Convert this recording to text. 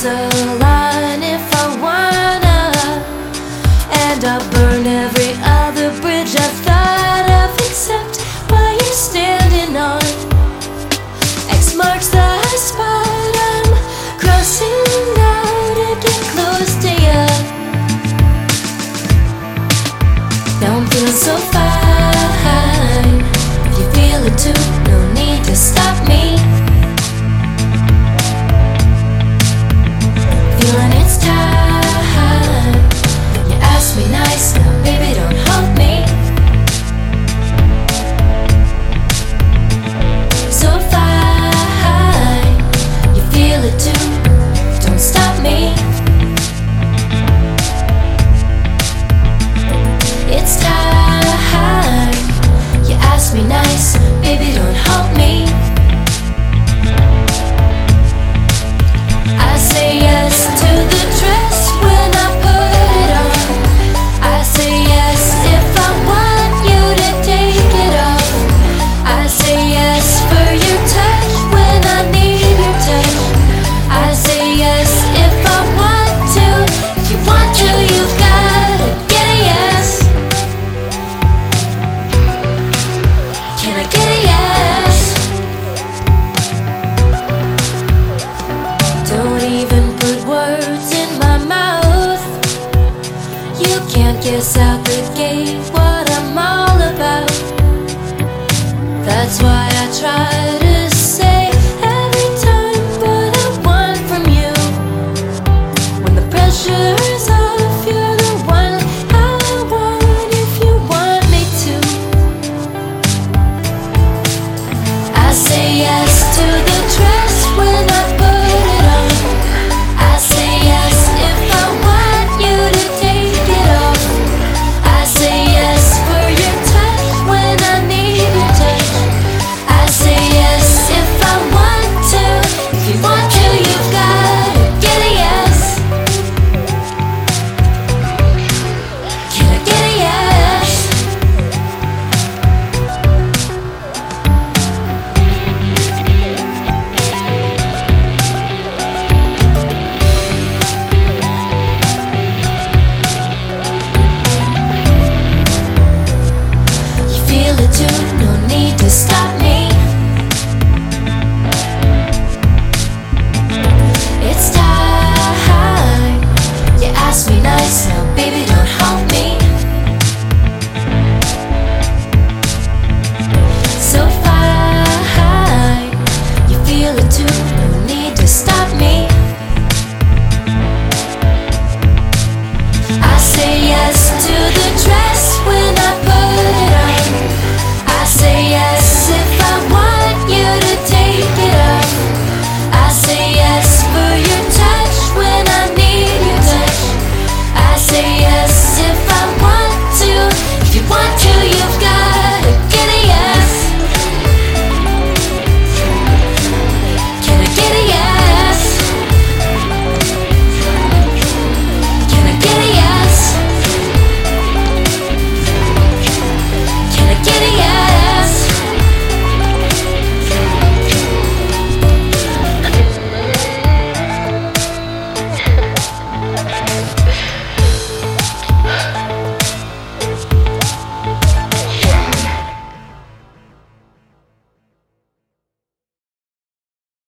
the line if I wanna, and I'll burn every other bridge I thought of except what you're standing on. X marks the spot I'm crossing now to get close to you. Now I'm feeling so fine. If you feel it too, no need to stop me. Feeling it's time. You ask me nice, now baby don't hold me. So fine. You feel it too, don't stop me. It's time. You ask me nice, baby don't hold me. I say yes to the dress when I put it on. I say yes if I want you to take it off. I say yes for your touch when I need your touch. I say yes if I want to. If you want to, you've gotta get a yes. Can I get a yes? Don't even put words in my mouth. You can't guess how